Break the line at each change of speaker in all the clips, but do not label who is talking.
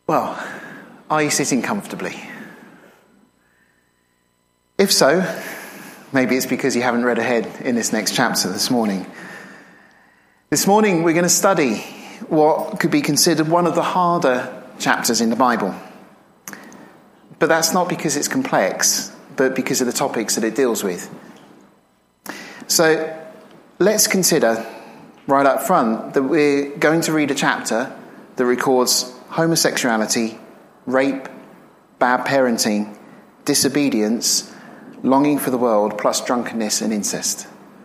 Well, are you sitting comfortably? If so, maybe it's because you haven't read ahead in this next chapter this morning. This morning we're going to study what could be considered one of the harder chapters in the Bible. But that's not because it's complex, but because of the topics that it deals with. So let's consider right up front that we're going to read a chapter that records homosexuality, rape, bad parenting, disobedience, longing for the world, plus drunkenness and incest.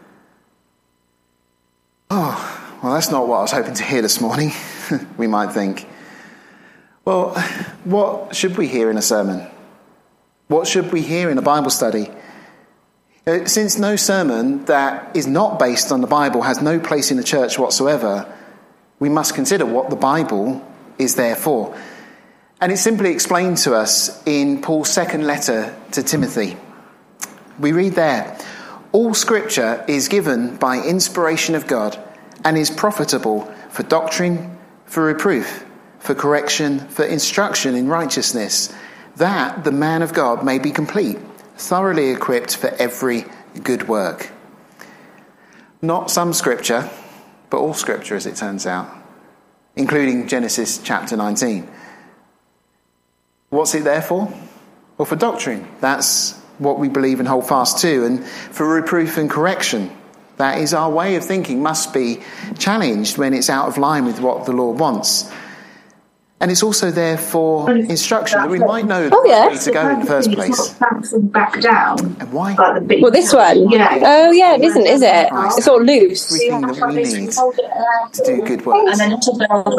Oh, well, that's not what I was hoping to hear this morning, we might think. Well, what should we hear in a sermon? What should we hear in a Bible study? Since no sermon that is not based on the Bible has no place in the church whatsoever, we must consider what the Bible is there for. And it's simply explained to us in Paul's second letter to Timothy. We read there, "All scripture is given by inspiration of God and is profitable for doctrine, for reproof, for correction, for instruction in righteousness, that the man of God may be complete, thoroughly equipped for every good work." Not some scripture, but all scripture as it turns out, including Genesis chapter 19. What's it there for? Well, for doctrine. That's what we believe and hold fast to. And for reproof and correction. That is our way of thinking must be challenged when it's out of line with what the Lord wants. And it's also there for instruction, that we might know the way to go in the first place.
Back down.
And why?
Well, this one?
Yeah.
Oh, yeah, it isn't, is it? It's all loose.
Everything that we need to do good works.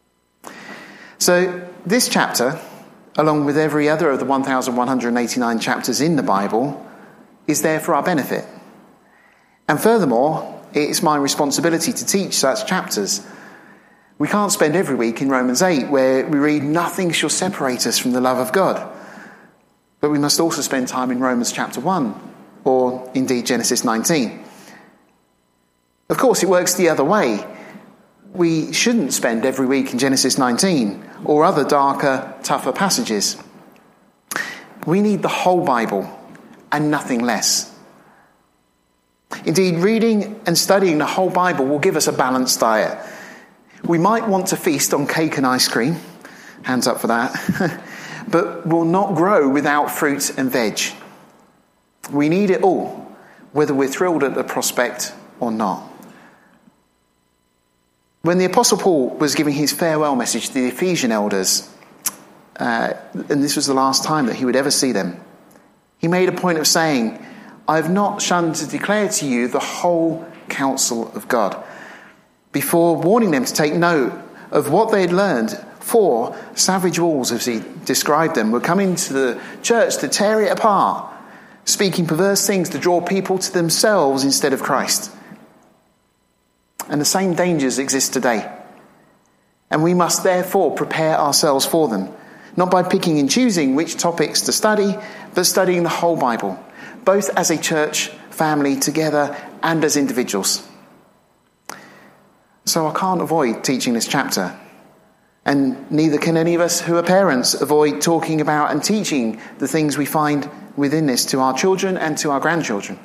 So this chapter, along with every other of the 1,189 chapters in the Bible, is there for our benefit. And furthermore, it's my responsibility to teach such chapters. We can't spend every week in Romans 8 where we read nothing shall separate us from the love of God. But we must also spend time in Romans chapter 1 or indeed Genesis 19. Of course, it works the other way. We shouldn't spend every week in Genesis 19 or other darker, tougher passages. We need the whole Bible and nothing less. Indeed, reading and studying the whole Bible will give us a balanced diet. We might want to feast on cake and ice cream, hands up for that, but will not grow without fruit and veg. We need it all, whether we're thrilled at the prospect or not. When the Apostle Paul was giving his farewell message to the Ephesian elders, and this was the last time that he would ever see them, he made a point of saying, "I have not shunned to declare to you the whole counsel of God," before warning them to take note of what they had learned. For savage wolves, as he described them, were coming to the church to tear it apart, speaking perverse things to draw people to themselves instead of Christ. And the same dangers exist today. And we must therefore prepare ourselves for them, not by picking and choosing which topics to study, but studying the whole Bible, both as a church family together and as individuals. So I can't avoid teaching this chapter. And neither can any of us who are parents avoid talking about and teaching the things we find within this to our children and to our grandchildren.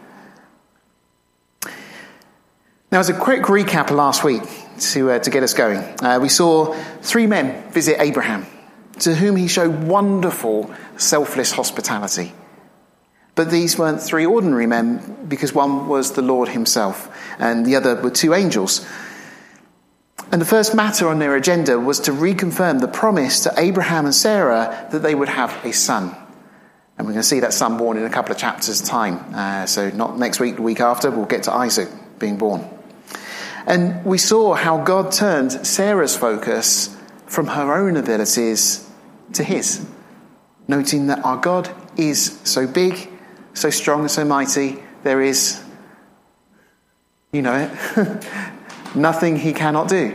Now, as a quick recap of last week to get us going, we saw 3 men visit Abraham, to whom he showed wonderful, selfless hospitality. But these weren't 3 ordinary men, because one was the Lord himself, and the other were 2 angels. And the first matter on their agenda was to reconfirm the promise to Abraham and Sarah that they would have a son. And we're going to see that son born in a couple of chapters' time. So not next week, the week after, we'll get to Isaac being born. And we saw how God turned Sarah's focus from her own abilities to his, noting that our God is so big, so strong and so mighty, there is, you know it, nothing he cannot do.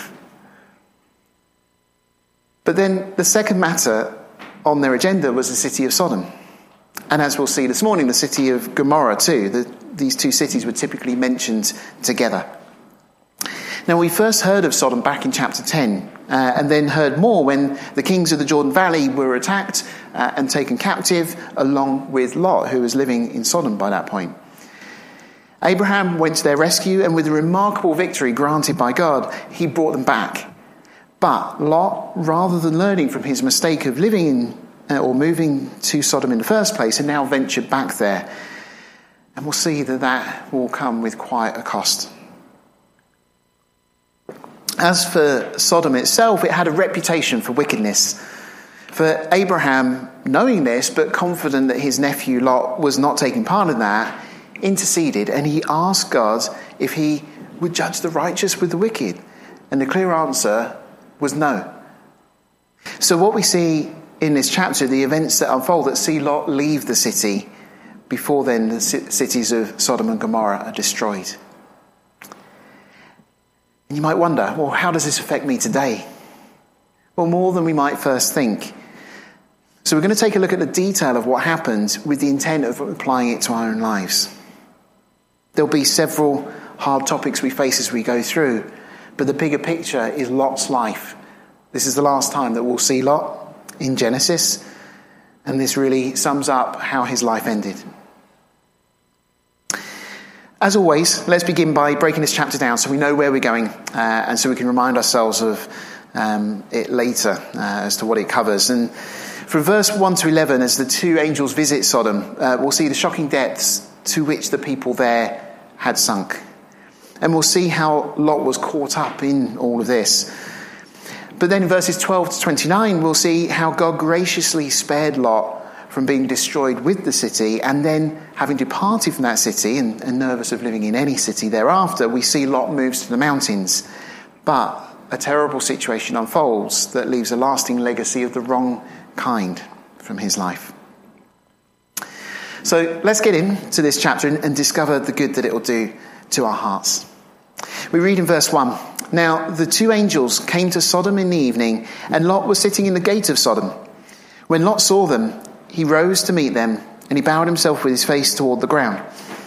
But then the second matter on their agenda was the city of Sodom. And as we'll see this morning, the city of Gomorrah too. These 2 cities were typically mentioned together. Now, we first heard of Sodom back in chapter 10, and then heard more when the kings of the Jordan Valley were attacked and taken captive, along with Lot, who was living in Sodom by that point. Abraham went to their rescue, and with a remarkable victory granted by God, he brought them back. But Lot, rather than learning from his mistake of living in or moving to Sodom in the first place, had now ventured back there. And we'll see that that will come with quite a cost. As for Sodom itself, it had a reputation for wickedness. For Abraham, knowing this, but confident that his nephew Lot was not taking part in that, interceded, and he asked God if he would judge the righteous with the wicked. And the clear answer was no. So what we see in this chapter, the events that unfold that see Lot leave the city, before then the cities of Sodom and Gomorrah are destroyed. And you might wonder, well, how does this affect me today? Well, more than we might first think. So we're going to take a look at the detail of what happened with the intent of applying it to our own lives. There'll be several hard topics we face as we go through, but the bigger picture is Lot's life. This is the last time that we'll see Lot in Genesis, and this really sums up how his life ended. As always, let's begin by breaking this chapter down so we know where we're going, and so we can remind ourselves of it later as to what it covers. And from verse 1 to 11, as the two angels visit Sodom, we'll see the shocking depths to which the people there had sunk. And we'll see how Lot was caught up in all of this. But then in verses 12 to 29, we'll see how God graciously spared Lot from being destroyed with the city, and then having departed from that city and nervous of living in any city thereafter, we see Lot moves to the mountains. But a terrible situation unfolds that leaves a lasting legacy of the wrong kind from his life. So let's get into this chapter and discover the good that it will do to our hearts. We read in verse 1, "Now the two angels came to Sodom in the evening, and Lot was sitting in the gate of Sodom. When Lot saw them, he rose to meet them, and he bowed himself with his face toward the ground."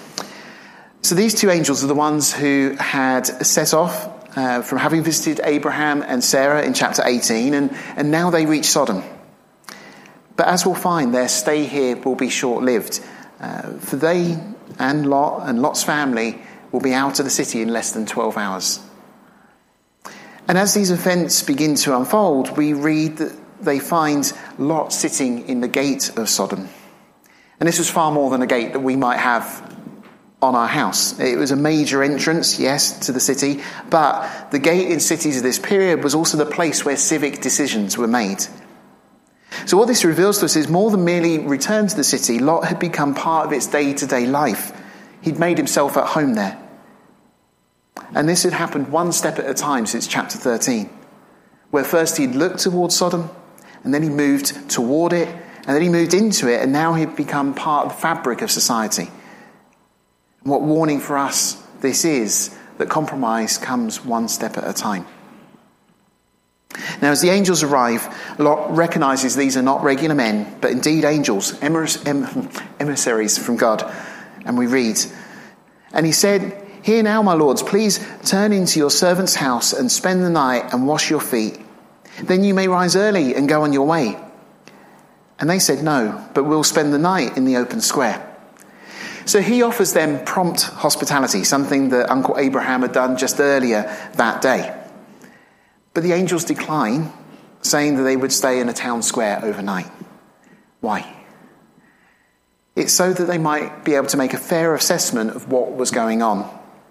So these two angels are the ones who had set off from having visited Abraham and Sarah in chapter 18, and now they reach Sodom. But as we'll find, their stay here will be short-lived, for they and Lot and Lot's family will be out of the city in less than 12 hours. And as these events begin to unfold, we read that they find Lot sitting in the gate of Sodom. And this was far more than a gate that we might have on our house. It was a major entrance, yes, to the city, but the gate in cities of this period was also the place where civic decisions were made. So what this reveals to us is more than merely return to the city. Lot had become part of its day-to-day life. He'd made himself at home there. And this had happened one step at a time since chapter 13, where first he'd looked towards Sodom, and then he moved toward it, and then he moved into it, and now he'd become part of the fabric of society. And what warning for us this is, that compromise comes one step at a time. Now, as the angels arrive, Lot recognizes these are not regular men, but indeed angels, emissaries from God. And we read, "And he said, 'Here now, my lords, please turn into your servant's house and spend the night and wash your feet. Then you may rise early and go on your way.' And they said, 'No, but we'll spend the night in the open square.' So he offers them prompt hospitality, something that Uncle Abraham had done just earlier that day. But the angels decline, saying that they would stay in a town square overnight. Why? It's so that they might be able to make a fair assessment of what was going on.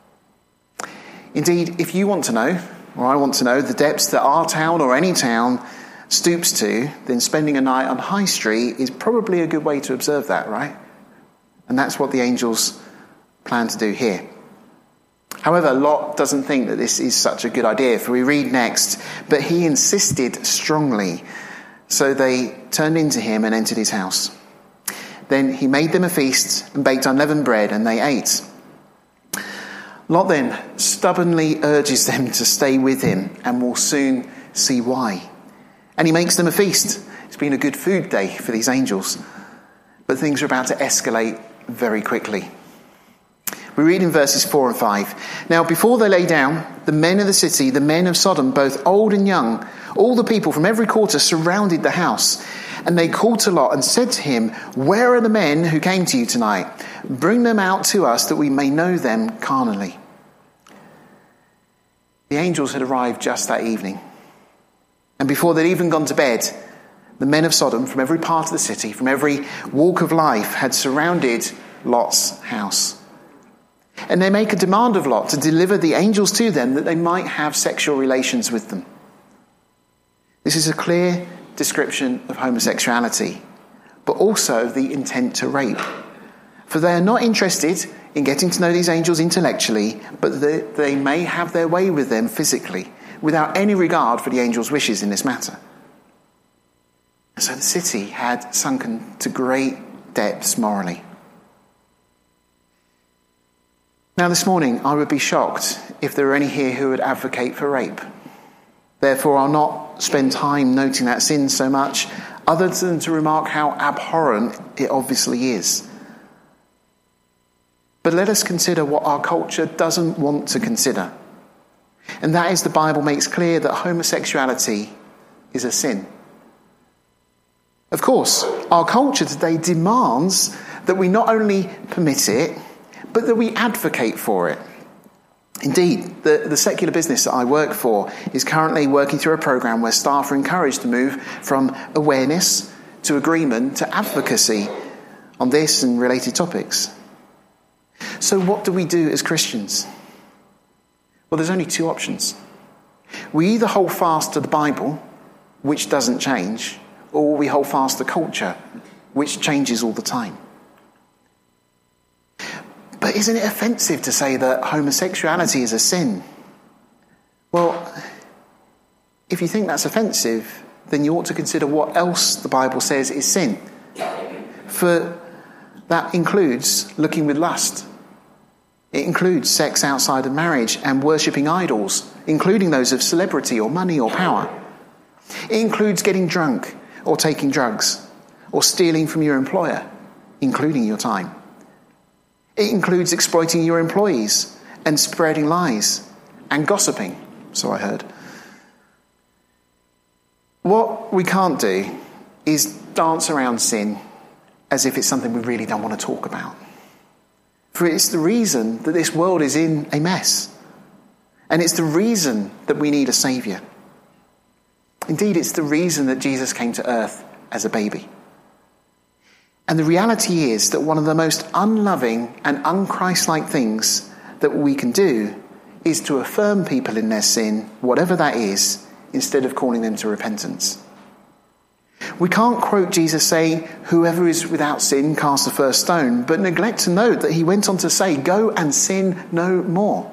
Indeed, if you want to know, or I want to know, the depths that our town or any town stoops to, then spending a night on High Street is probably a good way to observe that, right? And that's what the angels plan to do here. However, Lot doesn't think that this is such a good idea, for we read next, "But he insisted strongly, so they turned into him and entered his house. Then he made them a feast and baked unleavened bread, and they ate. Lot then stubbornly urges them to stay with him, and we'll soon see why. And he makes them a feast. It's been a good food day for these angels. But things are about to escalate very quickly. We read in verses 4 and 5. "Now before they lay down, the men of the city, the men of Sodom, both old and young, All the people from every quarter surrounded the house, and they called to Lot and said to him, "Where are the men who came to you tonight? Bring them out to us that we may know them carnally." The angels had arrived just that evening. And before they'd even gone to bed, the men of Sodom from every part of the city, from every walk of life, had surrounded Lot's house. And they make a demand of Lot to deliver the angels to them that they might have sexual relations with them. This is a clear description of homosexuality, but also the intent to rape. For they are not interested in getting to know these angels intellectually, but they may have their way with them physically, without any regard for the angels' wishes in this matter. So the city had sunken to great depths morally. Now this morning, I would be shocked if there were any here who would advocate for rape. Therefore, I'll not spend time noting that sin so much, other than to remark how abhorrent it obviously is. But let us consider what our culture doesn't want to consider. And that is, the Bible makes clear that homosexuality is a sin. Of course, our culture today demands that we not only permit it, but that we advocate for it. Indeed, the secular business that I work for is currently working through a program where staff are encouraged to move from awareness to agreement to advocacy on this and related topics. So what do we do as Christians? Well, there's only two options. We either hold fast to the Bible, which doesn't change, or we hold fast to culture, which changes all the time. But isn't it offensive to say that homosexuality is a sin? Well, if you think that's offensive, then you ought to consider what else the Bible says is sin. For that includes looking with lust. It includes sex outside of marriage and worshipping idols, including those of celebrity or money or power. It includes getting drunk or taking drugs or stealing from your employer, including your time. It includes exploiting your employees and spreading lies and gossiping, so I heard. What we can't do is dance around sin as if it's something we really don't want to talk about. For it's the reason that this world is in a mess. And it's the reason that we need a saviour. Indeed, it's the reason that Jesus came to earth as a baby. And the reality is that one of the most unloving and un-Christ-like things that we can do is to affirm people in their sin, whatever that is, instead of calling them to repentance. We can't quote Jesus saying, "Whoever is without sin, cast the first stone," but neglect to note that he went on to say, "Go and sin no more."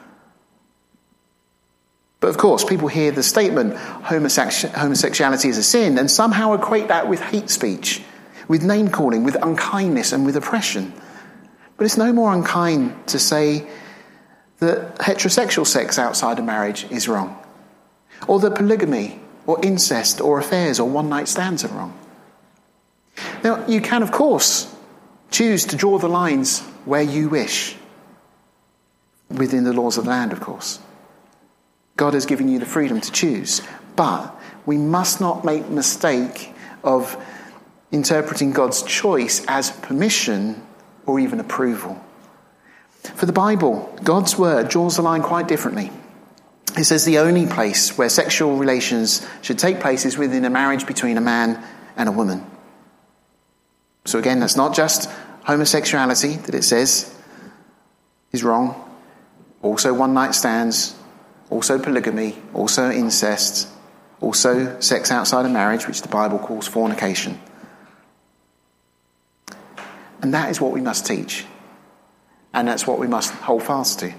But of course, people hear the statement, homosexuality is a sin, and somehow equate that with hate speech, with name-calling, with unkindness and with oppression. But it's no more unkind to say that heterosexual sex outside of marriage is wrong, or that polygamy or incest or affairs or one-night stands are wrong. Now, you can, of course, choose to draw the lines where you wish, within the laws of the land, of course. God has given you the freedom to choose, but we must not make the mistake of interpreting God's choice as permission or even approval. For the Bible, God's word draws the line quite differently. It says the only place where sexual relations should take place is within a marriage between a man and a woman. So again, that's not just homosexuality that it says is wrong. Also one-night stands, also polygamy, also incest, also sex outside of marriage, which the Bible calls fornication. And that is what we must teach. And that's what we must hold fast to.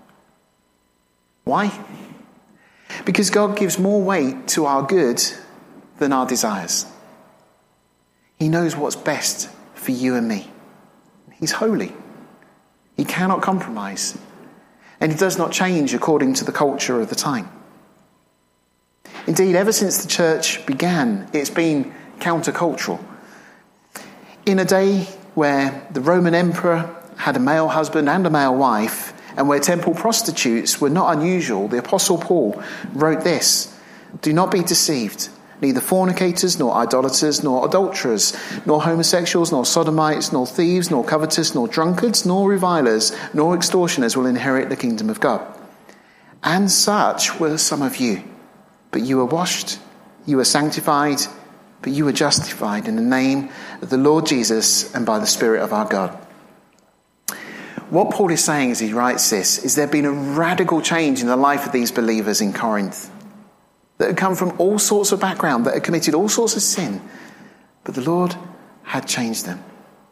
Why? Because God gives more weight to our good than our desires. He knows what's best for you and me. He's holy. He cannot compromise. And he does not change according to the culture of the time. Indeed, ever since the church began, it's been countercultural. In a day where the Roman emperor had a male husband and a male wife, and where temple prostitutes were not unusual, the Apostle Paul wrote this, Do not be deceived. Neither fornicators, nor idolaters, nor adulterers, nor homosexuals, nor sodomites, nor thieves, nor covetous, nor drunkards, nor revilers, nor extortioners will inherit the kingdom of God. And such were some of you. But you were washed, you were sanctified, but you were justified in the name of the Lord Jesus and by the Spirit of our God. What Paul is saying as he writes this is there had been a radical change in the life of these believers in Corinth that had come from all sorts of background, that had committed all sorts of sin, but the Lord had changed them.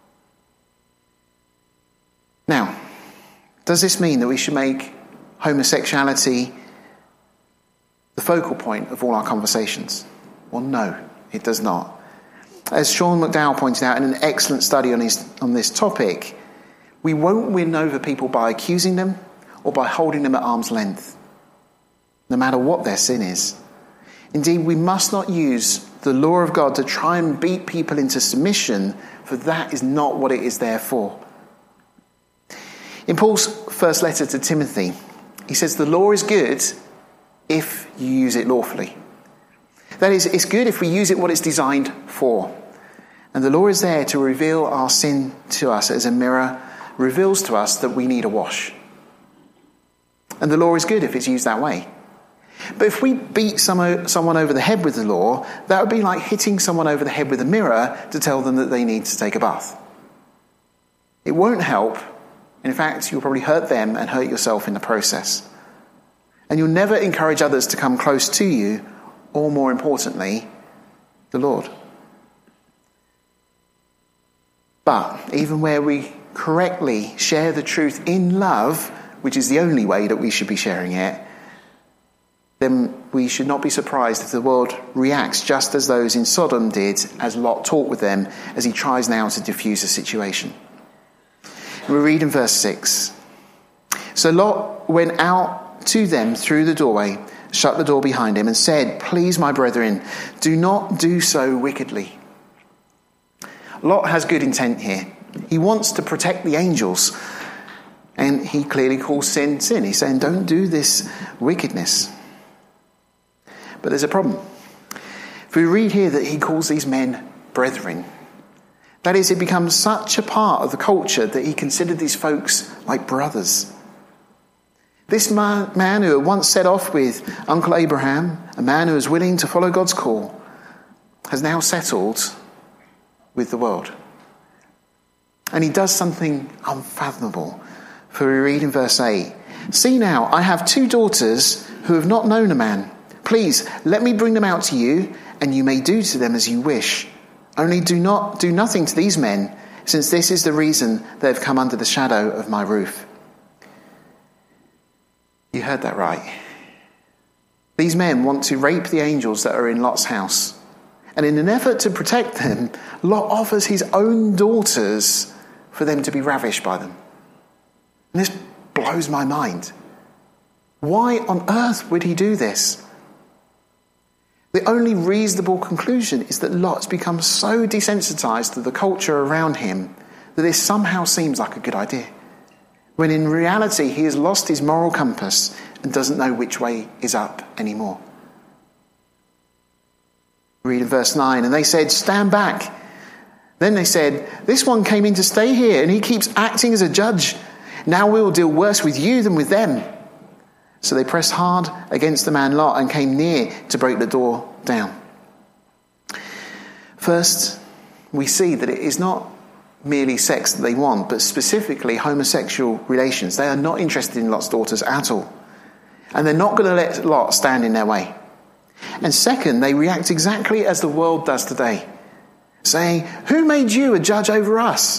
Now, does this mean that we should make homosexuality the focal point of all our conversations? Well, no, it does not. As Sean McDowell pointed out in an excellent study on this topic, we won't win over people by accusing them or by holding them at arm's length, no matter what their sin is. Indeed, we must not use the law of God to try and beat people into submission, for that is not what it is there for. In Paul's first letter to Timothy, he says the law is good if you use it lawfully. That is, it's good if we use it what it's designed for. And the law is there to reveal our sin to us as a mirror reveals to us that we need a wash. And the law is good if it's used that way. But if we beat someone over the head with the law, that would be like hitting someone over the head with a mirror to tell them that they need to take a bath. It won't help. In fact, you'll probably hurt them and hurt yourself in the process. And you'll never encourage others to come close to you, or more importantly, the Lord. But even where we correctly share the truth in love, which is the only way that we should be sharing it, then we should not be surprised if the world reacts just as those in Sodom did as Lot talked with them as he tries now to diffuse the situation. We read in verse 6. So Lot went out to them through the doorway, shut the door behind him, and said, "Please, my brethren, do not do so wickedly." Lot has good intent here. He wants to protect the angels. And he clearly calls sin, sin. He's saying, don't do this wickedness. But there's a problem. If we read here that he calls these men brethren, that is, it becomes such a part of the culture that he considered these folks like brothers. This man who had once set off with Uncle Abraham, a man who was willing to follow God's call, has now settled with the world. And he does something unfathomable. For we read in verse 8, "See now, I have 2 daughters who have not known a man. Please, let me bring them out to you, and you may do to them as you wish. Only do nothing to these men, since this is the reason they have come under the shadow of my roof." You heard that right. These men want to rape the angels that are in Lot's house. And in an effort to protect them, Lot offers his own daughters for them to be ravished by them. And this blows my mind. Why on earth would he do this? The only reasonable conclusion is that Lot's become so desensitized to the culture around him that this somehow seems like a good idea, when in reality he has lost his moral compass and doesn't know which way is up anymore. Read in verse 9, "And they said, 'Stand back.' Then they said, 'This one came in to stay here, and he keeps acting as a judge. Now we will deal worse with you than with them.' So they pressed hard against the man Lot and came near to break the door down." First, we see that it is not merely sex that they want, but specifically homosexual relations. They are not interested in Lot's daughters at all. And they're not going to let Lot stand in their way. And second, they react exactly as the world does today, saying, "Who made you a judge over us?"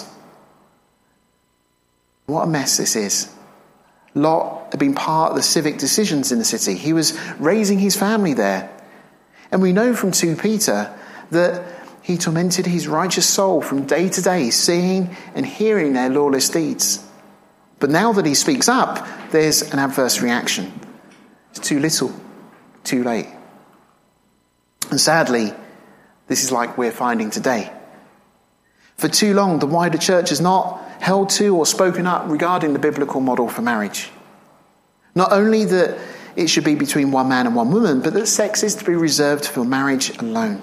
What a mess this is. Lot had been part of the civic decisions in the city. He was raising his family there. And we know from 2 Peter that he tormented his righteous soul from day to day, seeing and hearing their lawless deeds. But now that he speaks up, there's an adverse reaction. It's too little, too late. And sadly, this is like we're finding today. For too long, the wider church has not held to or spoken up regarding the biblical model for marriage. Not only that it should be between one man and one woman, but that sex is to be reserved for marriage alone.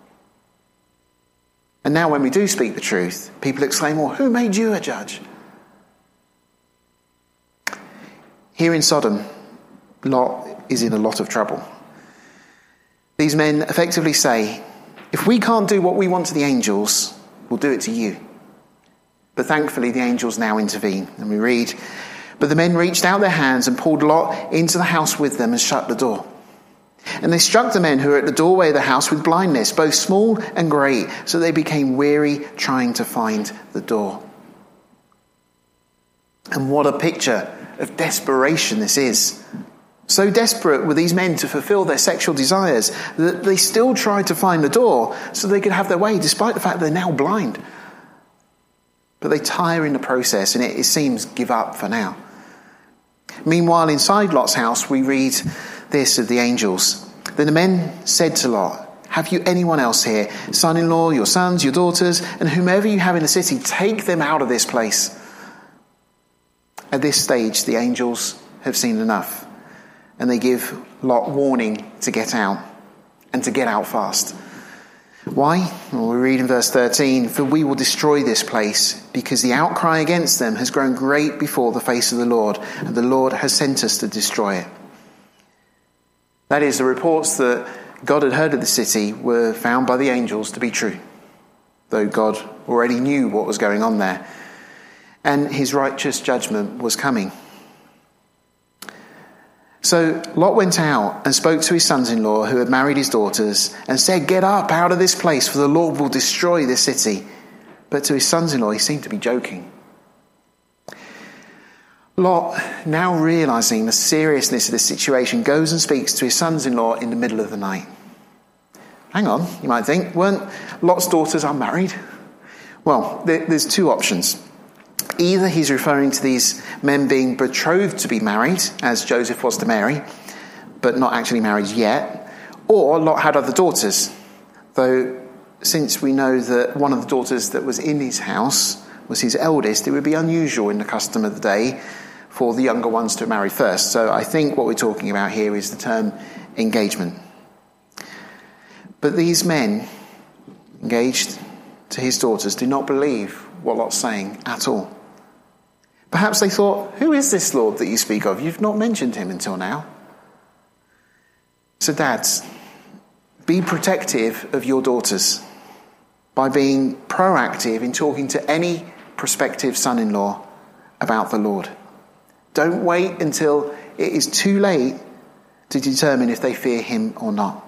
And now when we do speak the truth, people exclaim, well, who made you a judge? Here in Sodom, Lot is in a lot of trouble. These men effectively say, if we can't do what we want to the angels, we'll do it to you. But thankfully the angels now intervene. And we read, but the men reached out their hands and pulled Lot into the house with them and shut the door. And they struck the men who were at the doorway of the house with blindness, both small and great, so they became weary trying to find the door. And what a picture of desperation this is. So desperate were these men to fulfill their sexual desires that they still tried to find the door so they could have their way, despite the fact they're now blind. But they tire in the process and it seems give up for now. Meanwhile, inside Lot's house, we read this of the angels. Then the men said to Lot, have you anyone else here, son-in-law, your sons, your daughters, and whomever you have in the city, take them out of this place. At this stage, the angels have seen enough, and they give Lot warning to get out, and to get out fast. Why? Well, we read in verse 13, for we will destroy this place, because the outcry against them has grown great before the face of the Lord, and the Lord has sent us to destroy it. That is, the reports that God had heard of the city were found by the angels to be true, though God already knew what was going on there, and his righteous judgment was coming. So Lot went out and spoke to his sons-in-law who had married his daughters and said, get up out of this place, for the Lord will destroy this city. But to his sons-in-law, he seemed to be joking. Lot, now realizing the seriousness of the situation, goes and speaks to his sons-in-law in the middle of the night. Hang on, you might think, weren't Lot's daughters unmarried? Well, there's two options. Either he's referring to these men being betrothed to be married, as Joseph was to Mary, but not actually married yet, or Lot had other daughters, though since we know that one of the daughters that was in his house was his eldest, it would be unusual in the custom of the day for the younger ones to marry first. So I think what we're talking about here is the term engagement. But these men engaged to his daughters do not believe what Lot's saying at all. Perhaps they thought, who is this Lord that you speak of? You've not mentioned him until now. So dads, be protective of your daughters by being proactive in talking to any prospective son-in-law about the Lord. Don't wait until it is too late to determine if they fear him or not.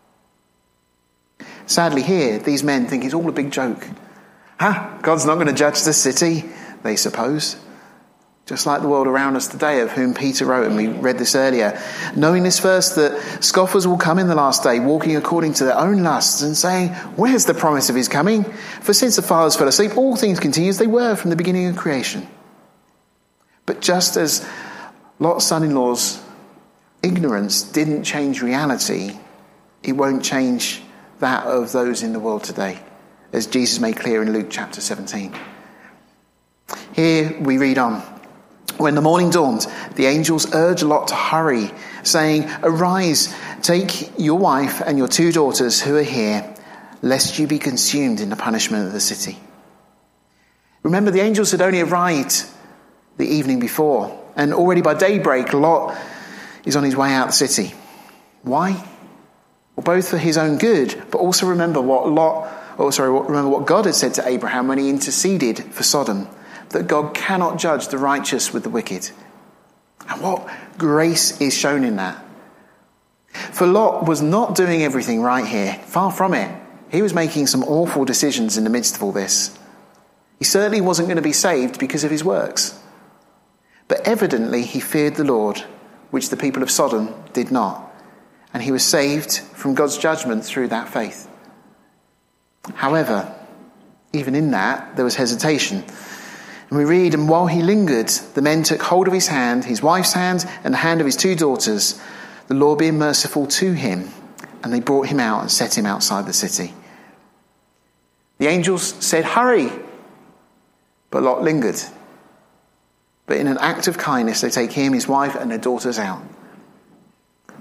Sadly here, these men think it's all a big joke. God's not going to judge the city, they suppose. Just like the world around us today, of whom Peter wrote, and we read this earlier. Knowing this first, that scoffers will come in the last day, walking according to their own lusts, and saying, where's the promise of his coming? For since the fathers fell asleep, all things continue as they were from the beginning of creation. But just as Lot's son-in-law's ignorance didn't change reality, it won't change that of those in the world today, as Jesus made clear in Luke chapter 17. Here we read on. When the morning dawned, the angels urged Lot to hurry, saying, arise, take your wife and your 2 daughters who are here, lest you be consumed in the punishment of the city. Remember, the angels had only arrived the evening before, and already by daybreak, Lot is on his way out of the city. Why? Well, both for his own good, but also remember what God had said to Abraham when he interceded for Sodom, that God cannot judge the righteous with the wicked. And what grace is shown in that. For Lot was not doing everything right here. Far from it. He was making some awful decisions in the midst of all this. He certainly wasn't going to be saved because of his works. But evidently he feared the Lord, which the people of Sodom did not. And he was saved from God's judgment through that faith. However, even in that, there was hesitation. And we read, and while he lingered, the men took hold of his hand, his wife's hand, and the hand of his 2 daughters, the Lord being merciful to him, and they brought him out and set him outside the city. The angels said, hurry, but Lot lingered. But in an act of kindness, they take him, his wife, and their daughters out.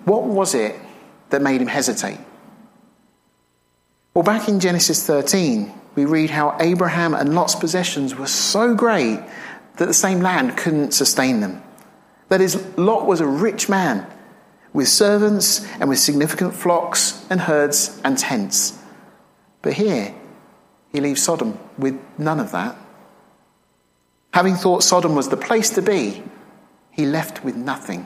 What was it that made him hesitate? Well, back in Genesis 13, we read how Abraham and Lot's possessions were so great that the same land couldn't sustain them. That is, Lot was a rich man with servants and with significant flocks and herds and tents. But here, he leaves Sodom with none of that. Having thought Sodom was the place to be, he left with nothing.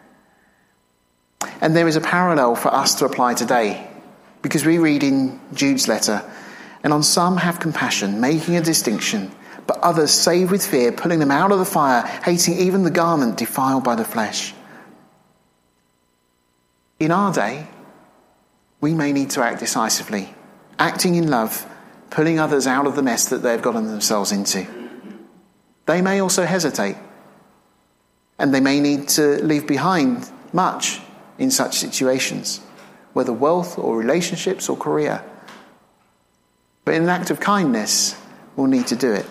And there is a parallel for us to apply today, because we read in Jude's letter, and on some have compassion, making a distinction, but others save with fear, pulling them out of the fire, hating even the garment defiled by the flesh. In our day, we may need to act decisively, acting in love, pulling others out of the mess that they've gotten themselves into. They may also hesitate, and they may need to leave behind much in such situations, whether wealth or relationships or career. But in an act of kindness, we'll need to do it.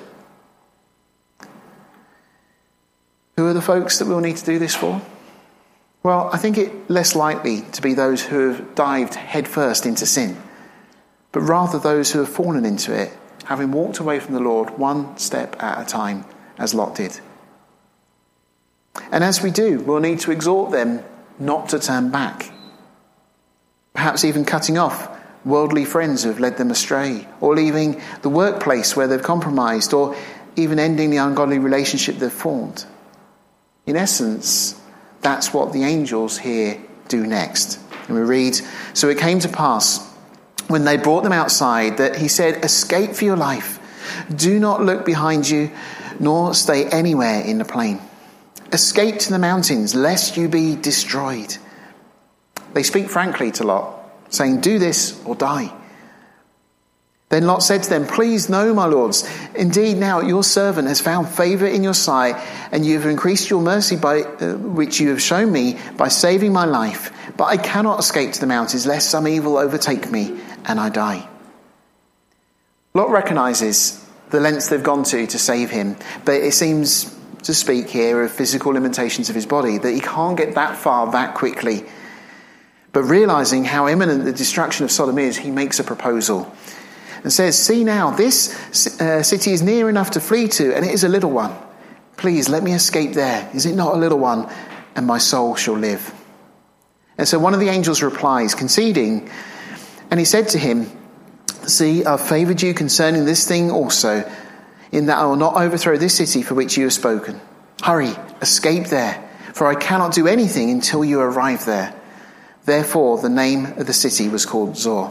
Who are the folks that we'll need to do this for? Well, I think it less likely to be those who have dived headfirst into sin, but rather those who have fallen into it, having walked away from the Lord one step at a time, as Lot did. And as we do, we'll need to exhort them not to turn back. Perhaps even cutting off worldly friends who have led them astray, or leaving the workplace where they've compromised, or even ending the ungodly relationship they've formed. In essence, that's what the angels here do next. And we read, "So it came to pass, when they brought them outside, that he said, 'Escape for your life. Do not look behind you, nor stay anywhere in the plain. Escape to the mountains, lest you be destroyed.' They speak frankly to Lot, saying, 'Do this or die.' Then Lot said to them, 'Please, no, my lords. Indeed, now your servant has found favour in your sight, and you have increased your mercy by which you have shown me by saving my life. But I cannot escape to the mountains, lest some evil overtake me and I die.'" Lot recognises the lengths they've gone to save him, but it seems to speak here of physical limitations of his body, that he can't get that far that quickly. But realising how imminent the destruction of Sodom is, he makes a proposal and says, "See now, this city is near enough to flee to, and it is a little one. Please let me escape there. Is it not a little one? And my soul shall live." And so one of the angels replies, conceding, and he said to him, "See, I've favoured you concerning this thing also, in that I will not overthrow this city for which you have spoken. Hurry, escape there, for I cannot do anything until you arrive there." Therefore, the name of the city was called Zoar.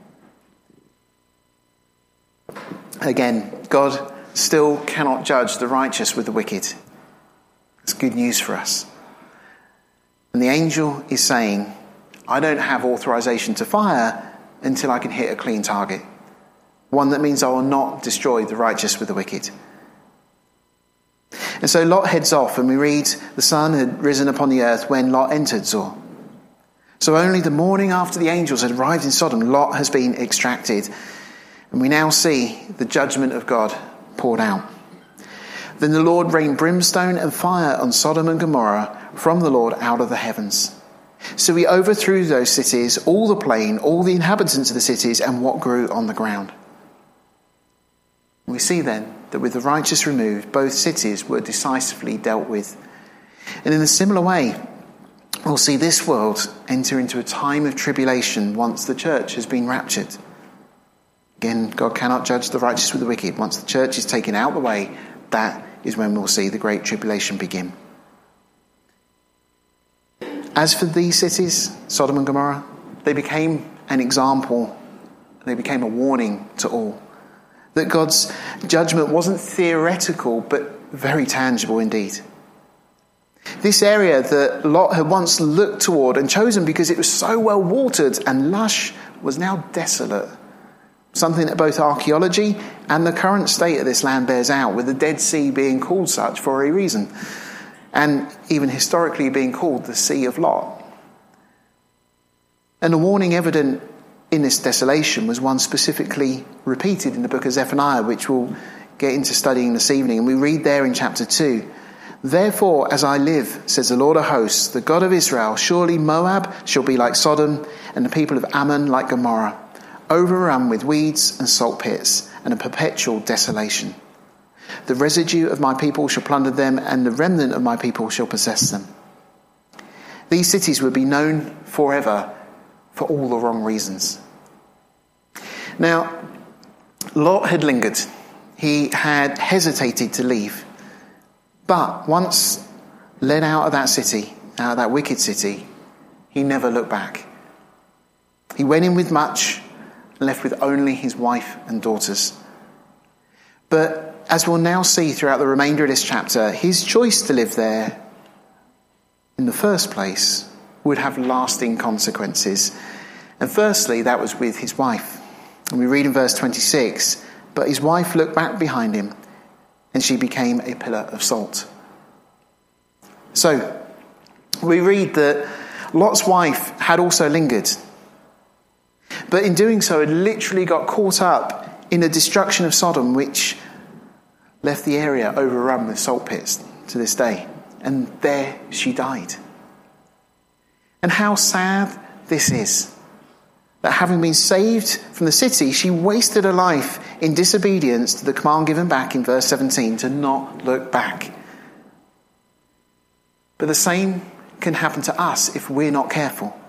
Again, God still cannot judge the righteous with the wicked. It's good news for us. And the angel is saying, I don't have authorization to fire until I can hit a clean target. One that means I will not destroy the righteous with the wicked. And so Lot heads off, and we read the sun had risen upon the earth when Lot entered Zoar. So only the morning after the angels had arrived in Sodom, Lot has been extracted. And we now see the judgment of God poured out. Then the Lord rained brimstone and fire on Sodom and Gomorrah from the Lord out of the heavens. So he overthrew those cities, all the plain, all the inhabitants of the cities, and what grew on the ground. We see then that with the righteous removed, both cities were decisively dealt with. And in a similar way, we'll see this world enter into a time of tribulation once the church has been raptured. Again, God cannot judge the righteous with the wicked. Once the church is taken out of the way, that is when we'll see the great tribulation begin. As for these cities, Sodom and Gomorrah, they became an example. They became a warning to all. That God's judgment wasn't theoretical, but very tangible indeed. This area that Lot had once looked toward and chosen because it was so well watered and lush was now desolate. Something that both archaeology and the current state of this land bears out, with the Dead Sea being called such for a reason, and even historically being called the Sea of Lot. And the warning evident in this desolation was one specifically repeated in the book of Zephaniah, which we'll get into studying this evening. And we read there in chapter 2 Therefore, as I live, says the Lord of hosts, the God of Israel, surely Moab shall be like Sodom, and the people of Ammon like Gomorrah, overrun with weeds and salt pits, and a perpetual desolation. The residue of my people shall plunder them, and the remnant of my people shall possess them. These cities would be known forever for all the wrong reasons. Now, Lot had lingered. He had hesitated to leave. But once led out of that city, out of that wicked city, he never looked back. He went in with much and left with only his wife and daughters. But as we'll now see throughout the remainder of this chapter, his choice to live there in the first place would have lasting consequences. And firstly, that was with his wife. And we read in verse 26, but his wife looked back behind him, and she became a pillar of salt. So, we read that Lot's wife had also lingered. But in doing so, had literally got caught up in the destruction of Sodom, which left the area overrun with salt pits to this day. And there she died. And how sad this is. That having been saved from the city, she wasted her life in disobedience to the command given back in verse 17 to not look back. But the same can happen to us if we're not careful.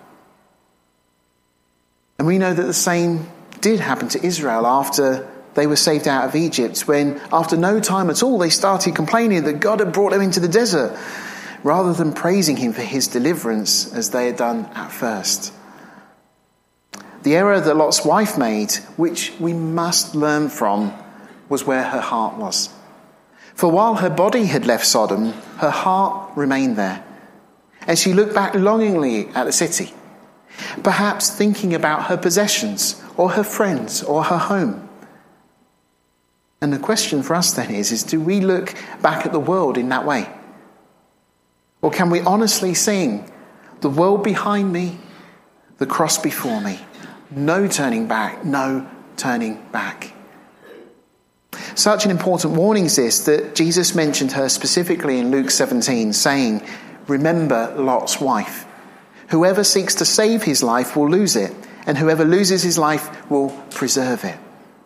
And we know that the same did happen to Israel after they were saved out of Egypt, when after no time at all they started complaining that God had brought them into the desert, rather than praising him for his deliverance as they had done at first. The error that Lot's wife made, which we must learn from, was where her heart was. For while her body had left Sodom, her heart remained there. And she looked back longingly at the city, perhaps thinking about her possessions or her friends or her home. And the question for us then is do we look back at the world in that way? Or can we honestly sing, the world behind me, the cross before me, no turning back, no turning back. Such an important warning is this that Jesus mentioned her specifically in Luke 17, saying, remember Lot's wife. Whoever seeks to save his life will lose it, and whoever loses his life will preserve it.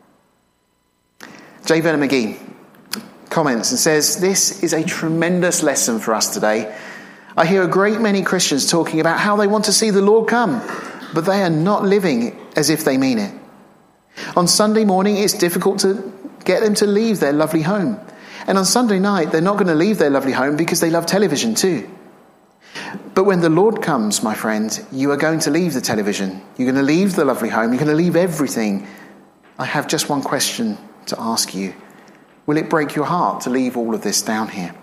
J. Vernon McGee comments and says, this is a tremendous lesson for us today. I hear a great many Christians talking about how they want to see the Lord come, but they are not living as if they mean it. On Sunday morning, it's difficult to get them to leave their lovely home. And on Sunday night, they're not going to leave their lovely home because they love television too. But when the Lord comes, my friend, you are going to leave the television. You're going to leave the lovely home. You're going to leave everything. I have just one question to ask you. Will it break your heart to leave all of this down here?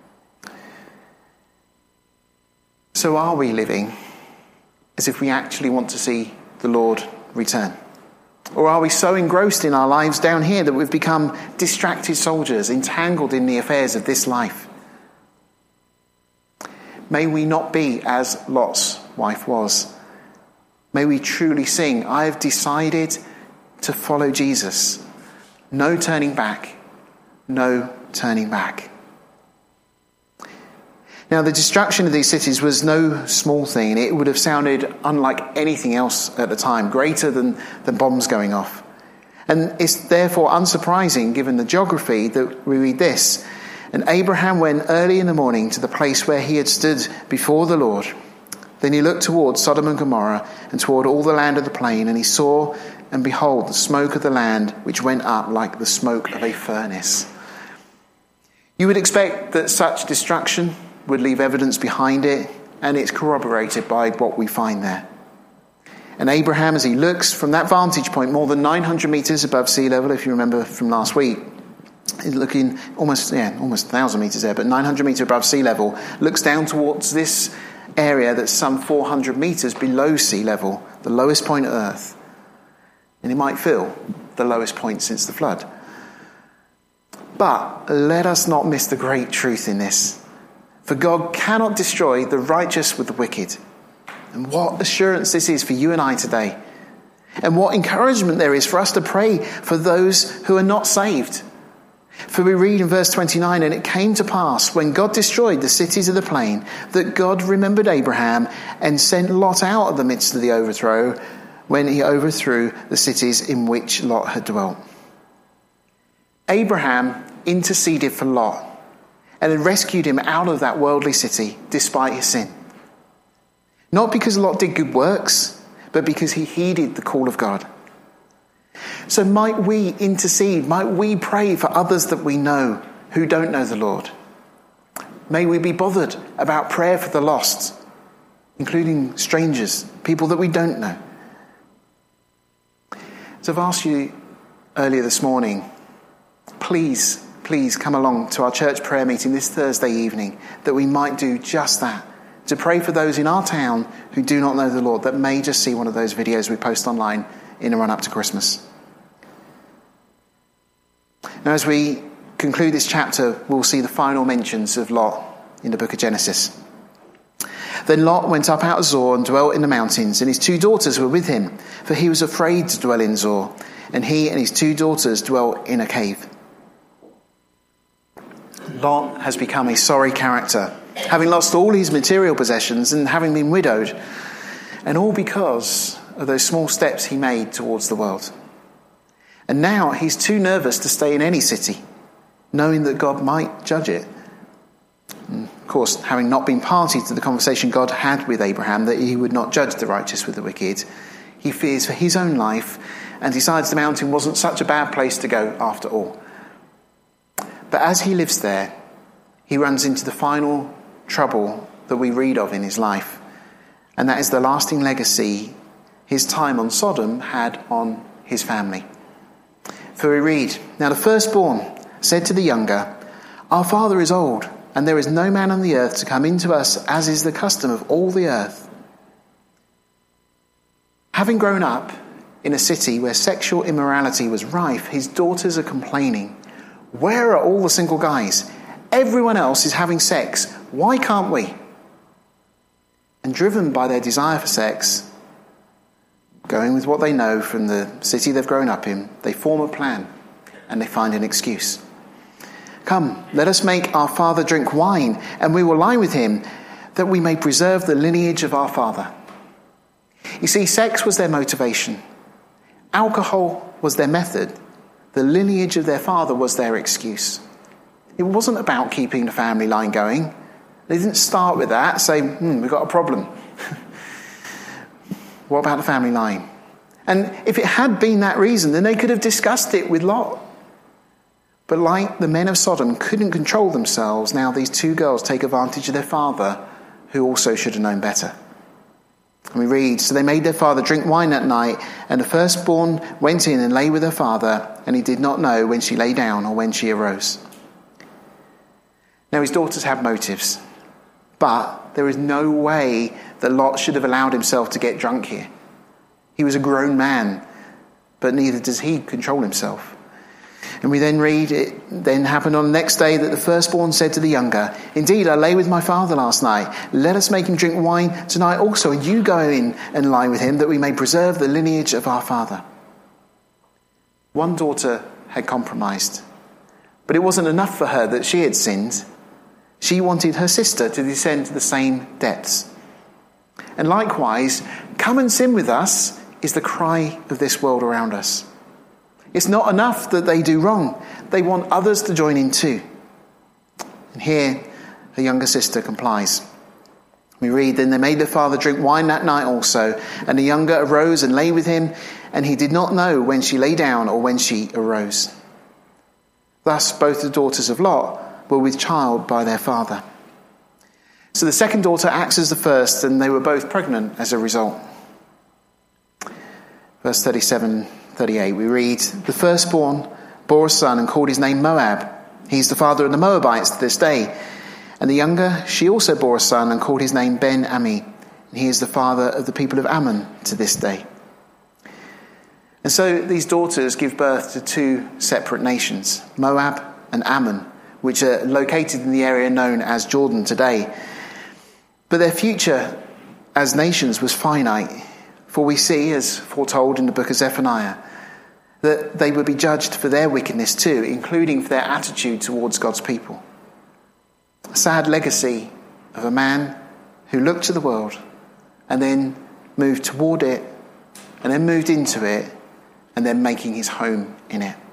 So are we living as if we actually want to see the Lord return? Or are we so engrossed in our lives down here that we've become distracted soldiers, entangled in the affairs of this life? May we not be as Lot's wife was. May we truly sing, I have decided to follow Jesus. No turning back. No turning back. Now, the destruction of these cities was no small thing. It would have sounded unlike anything else at the time, greater than the bombs going off. And it's therefore unsurprising, given the geography, that we read this. And Abraham went early in the morning to the place where he had stood before the Lord. Then he looked toward Sodom and Gomorrah and toward all the land of the plain, and he saw, and behold, the smoke of the land, which went up like the smoke of a furnace. You would expect that such destruction would leave evidence behind it, and it's corroborated by what we find there. And Abraham, as he looks from that vantage point, more than 900 meters above sea level, if you remember from last week, he's looking almost 1,000 meters there, but 900 meters above sea level, looks down towards this area that's some 400 meters below sea level, the lowest point of Earth. And it might feel the lowest point since the flood. But let us not miss the great truth in this. For God cannot destroy the righteous with the wicked. And what assurance this is for you and I today. And what encouragement there is for us to pray for those who are not saved. For we read in verse 29, and it came to pass when God destroyed the cities of the plain that God remembered Abraham and sent Lot out of the midst of the overthrow when he overthrew the cities in which Lot had dwelt. Abraham interceded for Lot and had rescued him out of that worldly city despite his sin. Not because Lot did good works, but because he heeded the call of God. So might we intercede, might we pray for others that we know who don't know the Lord. May we be bothered about prayer for the lost, including strangers, people that we don't know. So I've asked you earlier this morning, please come along to our church prayer meeting this Thursday evening, that we might do just that, to pray for those in our town who do not know the Lord, that may just see one of those videos we post online in the run up to Christmas. Now, as we conclude this chapter, we'll see the final mentions of Lot in the book of Genesis. Then Lot went up out of Zoar and dwelt in the mountains, and his 2 daughters were with him, for he was afraid to dwell in Zoar, and he and his 2 daughters dwelt in a cave. Lot has become a sorry character, having lost all his material possessions and having been widowed, and all because of those small steps he made towards the world. And now he's too nervous to stay in any city, knowing that God might judge it. And of course, having not been party to the conversation God had with Abraham that he would not judge the righteous with the wicked, he fears for his own life and decides the mountain wasn't such a bad place to go after all. But as he lives there, he runs into the final trouble that we read of in his life, and that is the lasting legacy his time on Sodom had on his family. For we read, now the firstborn said to the younger, our father is old, and there is no man on the earth to come into us, as is the custom of all the earth. Having grown up in a city where sexual immorality was rife, his daughters are complaining, where are all the single guys? Everyone else is having sex. Why can't we? And driven by their desire for sex, going with what they know from the city they've grown up in, they form a plan and they find an excuse. Come, let us make our father drink wine, and we will lie with him, that we may preserve the lineage of our father. You see, sex was their motivation. Alcohol was their method. The lineage of their father was their excuse. It wasn't about keeping the family line going. They didn't start with that, say, we've got a problem. What about the family line? And if it had been that reason, then they could have discussed it with Lot. But like the men of Sodom couldn't control themselves, now these 2 girls take advantage of their father, who also should have known better. And we read, so they made their father drink wine that night, and the firstborn went in and lay with her father, and he did not know when she lay down or when she arose. Now his daughters had motives, but there is no way that Lot should have allowed himself to get drunk here. He was a grown man, but neither does he control himself. And we then read, it then happened on the next day that the firstborn said to the younger, indeed, I lay with my father last night. Let us make him drink wine tonight also, and you go in and lie with him, that we may preserve the lineage of our father. One daughter had compromised, but it wasn't enough for her that she had sinned. She wanted her sister to descend to the same depths. And likewise, come and sin with us is the cry of this world around us. It's not enough that they do wrong. They want others to join in too. And here, her younger sister complies. We read, then they made their father drink wine that night also, and the younger arose and lay with him, and he did not know when she lay down or when she arose. Thus both the daughters of Lot were with child by their father. So the second daughter acts as the first, and they were both pregnant as a result. Verse 37-38, we read, the firstborn bore a son and called his name Moab. He's the father of the Moabites to this day. And the younger, she also bore a son and called his name Ben-Ammi. And he is the father of the people of Ammon to this day. And so these daughters give birth to 2 separate nations, Moab and Ammon, which are located in the area known as Jordan today. But their future as nations was finite, for we see, as foretold in the book of Zephaniah, that they would be judged for their wickedness too, including for their attitude towards God's people. A sad legacy of a man who looked to the world and then moved toward it and then moved into it and then making his home in it.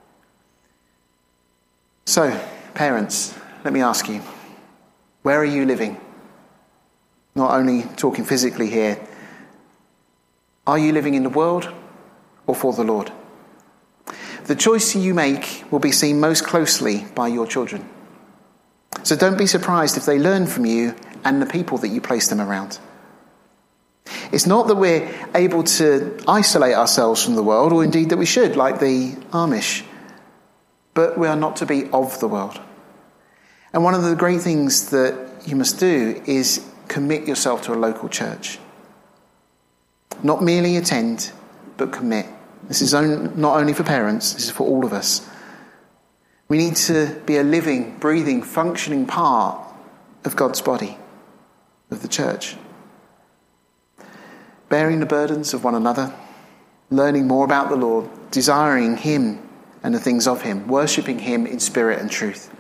So, parents, let me ask you, where are you living? Not only talking physically here, are you living in the world or for the Lord? The choice you make will be seen most closely by your children. So don't be surprised if they learn from you and the people that you place them around. It's not that we're able to isolate ourselves from the world, or indeed that we should, like the Amish, but we are not to be of the world. And one of the great things that you must do is commit yourself to a local church. Not merely attend, but commit. This is not only for parents, this is for all of us. We need to be a living, breathing, functioning part of God's body, of the church. Bearing the burdens of one another, learning more about the Lord, desiring him and the things of him, worshipping him in spirit and truth.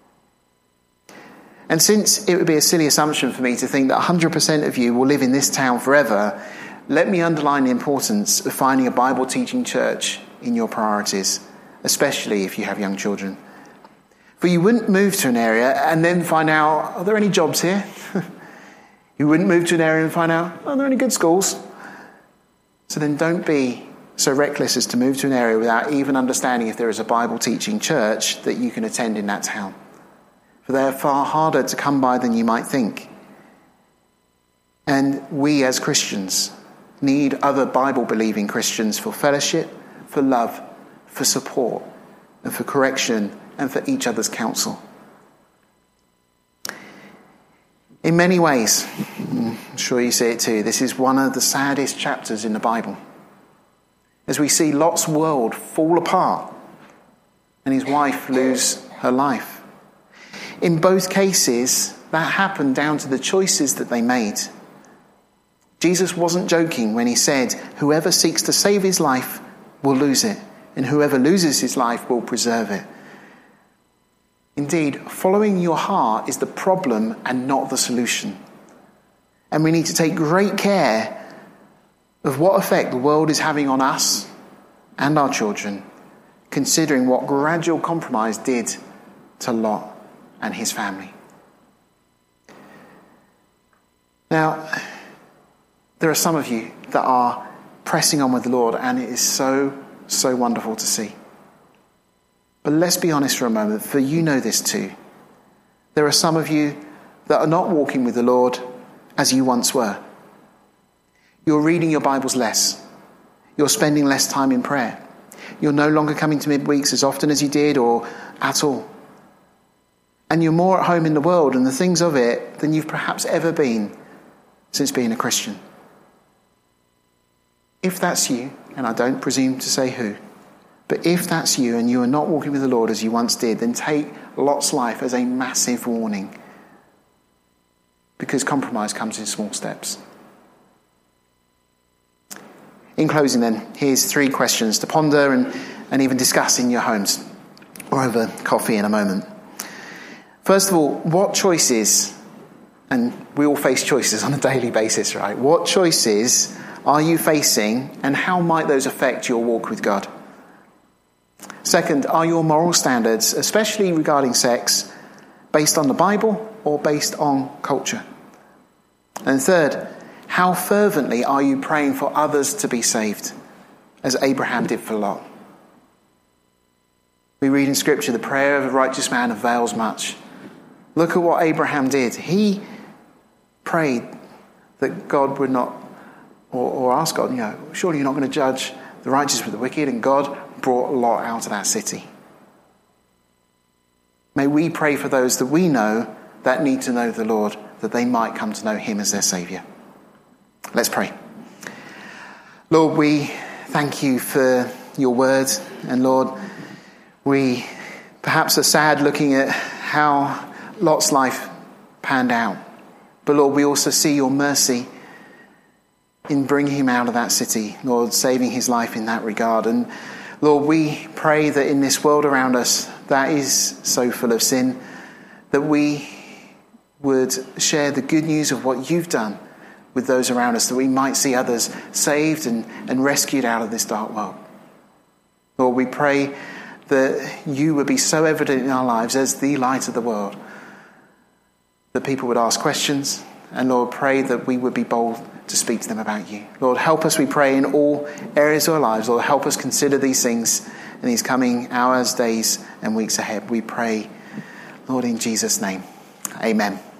And since it would be a silly assumption for me to think that 100% of you will live in this town forever, let me underline the importance of finding a Bible-teaching church in your priorities, especially if you have young children. For you wouldn't move to an area and then find out, are there any jobs here? You wouldn't move to an area and find out, are there any good schools? So then don't be so reckless as to move to an area without even understanding if there is a Bible-teaching church that you can attend in that town. For they are far harder to come by than you might think. And we as Christians need other Bible-believing Christians for fellowship, for love, for support, and for correction, and for each other's counsel. In many ways, I'm sure you see it too, this is one of the saddest chapters in the Bible. As we see Lot's world fall apart and his wife lose her life. In both cases, that happened down to the choices that they made. Jesus wasn't joking when he said, whoever seeks to save his life will lose it, and whoever loses his life will preserve it. Indeed, following your heart is the problem and not the solution. And we need to take great care of what effect the world is having on us and our children, considering what gradual compromise did to Lot and his family. Now, there are some of you that are pressing on with the Lord, and it is so, so wonderful to see. But let's be honest for a moment, for you know this too. There are some of you that are not walking with the Lord as you once were. You're reading your Bibles less. You're spending less time in prayer. You're no longer coming to midweeks as often as you did or at all. And you're more at home in the world and the things of it than you've perhaps ever been since being a Christian. If that's you, and I don't presume to say who, but if that's you and you are not walking with the Lord as you once did, then take Lot's life as a massive warning. Because compromise comes in small steps. In closing then, here's 3 questions to ponder and even discuss in your homes or over coffee in a moment. First of all, what choices, and we all face choices on a daily basis, right? What choices are you facing and how might those affect your walk with God? Second, are your moral standards, especially regarding sex, based on the Bible or based on culture? And third, how fervently are you praying for others to be saved, as Abraham did for Lot? We read in Scripture, the prayer of a righteous man avails much. Look at what Abraham did. He prayed that God would not, or asked God, surely you're not going to judge the righteous with the wicked, and God brought Lot out of that city. May we pray for those that we know that need to know the Lord, that they might come to know him as their Saviour. Let's pray. Lord, we thank you for your word. And Lord, we perhaps are sad looking at how Lot's life panned out. But Lord, we also see your mercy in bringing him out of that city, Lord, saving his life in that regard. And Lord, we pray that in this world around us that is so full of sin, that we would share the good news of what you've done with those around us, that we might see others saved and rescued out of this dark world. Lord, we pray that you would be so evident in our lives as the light of the world, that people would ask questions, and Lord, pray that we would be bold to speak to them about you. Lord, help us, we pray, in all areas of our lives. Lord, help us consider these things in these coming hours, days, and weeks ahead. We pray, Lord, in Jesus' name. Amen.